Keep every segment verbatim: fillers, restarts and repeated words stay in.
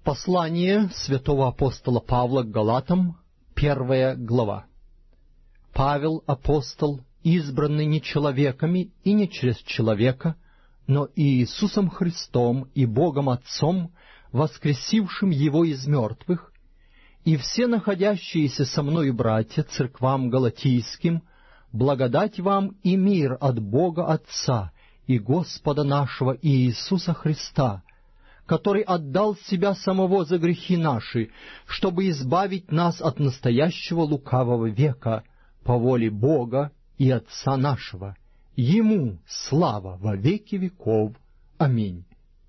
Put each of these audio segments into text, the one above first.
Послание святого апостола Павла к Галатам, первая глава. Павел, апостол, избранный не человеками и не через человека, но и Иисусом Христом и Богом Отцом, воскресившим Его из мертвых, и все находящиеся со мною братья церквам галатийским, благодать вам и мир от Бога Отца и Господа нашего Иисуса Христа, который отдал Себя Самого за грехи наши, чтобы избавить нас от настоящего лукавого века, по воле Бога и Отца нашего. Ему слава во веки веков. Аминь.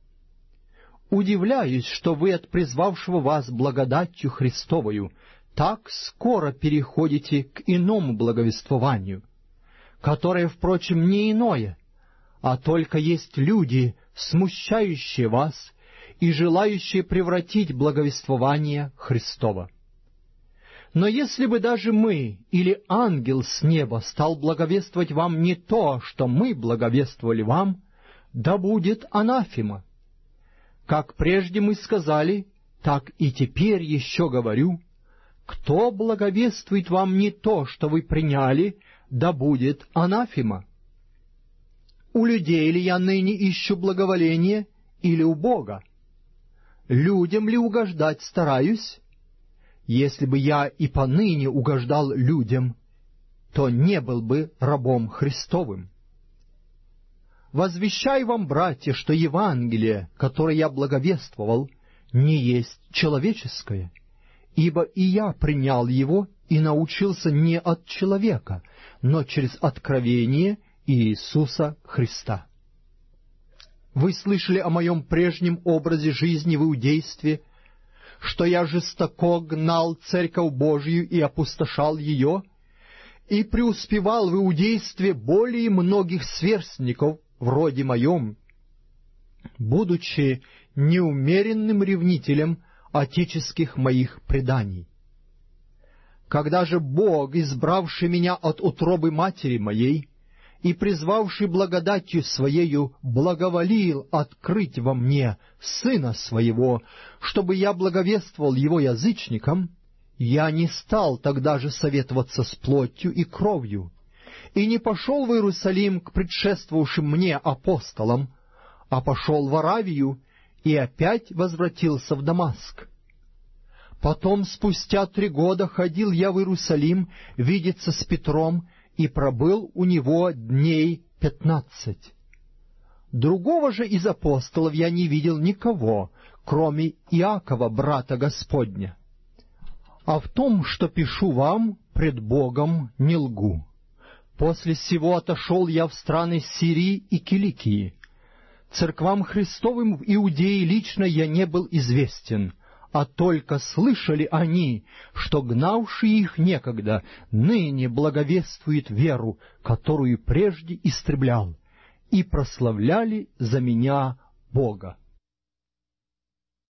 Удивляюсь, что вы от призвавшего вас благодатью Христовою так скоро переходите к иному благовествованию, которое, впрочем, не иное, а только есть люди, смущающие вас и желающие превратить благовествование Христово. Но если бы даже мы или ангел с неба стал благовествовать вам не то, что мы благовествовали вам, да будет анафема. Как прежде мы сказали, так и теперь еще говорю, кто благовествует вам не то, что вы приняли, да будет анафема. У людей ли я ныне ищу благоволение, или у Бога? Людям ли угождать стараюсь? Если бы я и поныне угождал людям, то не был бы рабом Христовым. Возвещаю вам, братья, что Евангелие, которое я благовествовал, не есть человеческое, ибо и я принял его и научился не от человека, но через откровение Иисуса Христа. Вы слышали о моем прежнем образе жизни в иудействе, что я жестоко гнал церковь Божию и опустошал ее, и преуспевал в иудействе более многих сверстников вроде моем, будучи неумеренным ревнителем отеческих моих преданий. Когда же Бог, избравший меня от утробы матери моей и призвавший благодатью Своею, благоволил открыть во мне Сына Своего, чтобы я благовествовал Его язычникам, я не стал тогда же советоваться с плотью и кровью, и не пошел в Иерусалим к предшествовавшим мне апостолам, а пошел в Аравию и опять возвратился в Дамаск. Потом, спустя три года, ходил я в Иерусалим видеться с Петром, и пробыл у него дней пятнадцать. Другого же из апостолов я не видел никого, кроме Иакова, брата Господня. А в том, что пишу вам, пред Богом не лгу. После сего отошел я в страны Сирии и Киликии. Церквам Христовым в Иудее лично я не был известен, а только слышали они, что гнавший их некогда ныне благовествует веру, которую прежде истреблял, и прославляли за меня Бога.